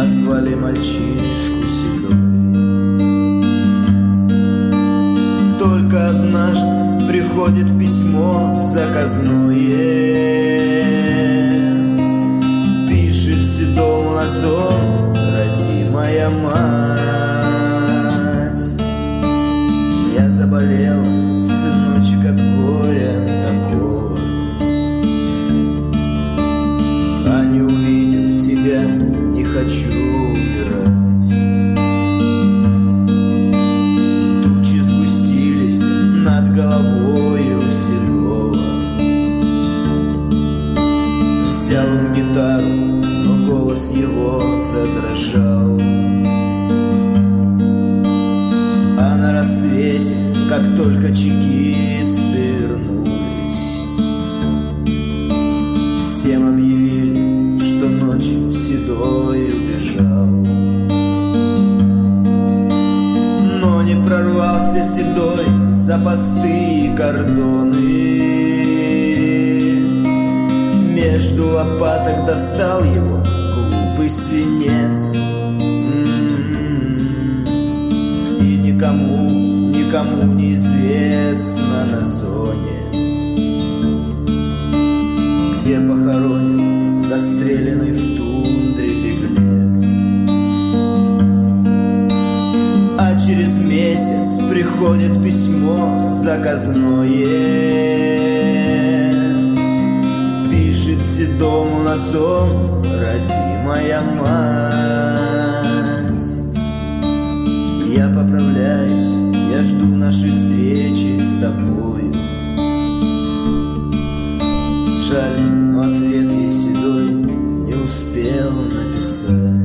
назвали мальчишку седой. Только однажды приходит письмо заказное, пишет седому лазом родимая мать: я заболел, сыночек, от горя такого, а не увидев тебя, не хочу умирать. Тучи сгустились над головою седого. Взял он гитару, но голос его задрожал. А на рассвете, как только чекисты вернулись, всем объявили, что ночью седой убежал. Но не прорвался седой за посты и кордоны. Между лопаток достал его глупый свинец. И никому неизвестно на зоне, где похоронен застреленный в тундре беглец. А через месяц приходит письмо заказное, пишет седому лазом родимая мать: я поправляюсь, я жду нашей встречи с тобою. Жаль, но ответ ей седой не успел написать.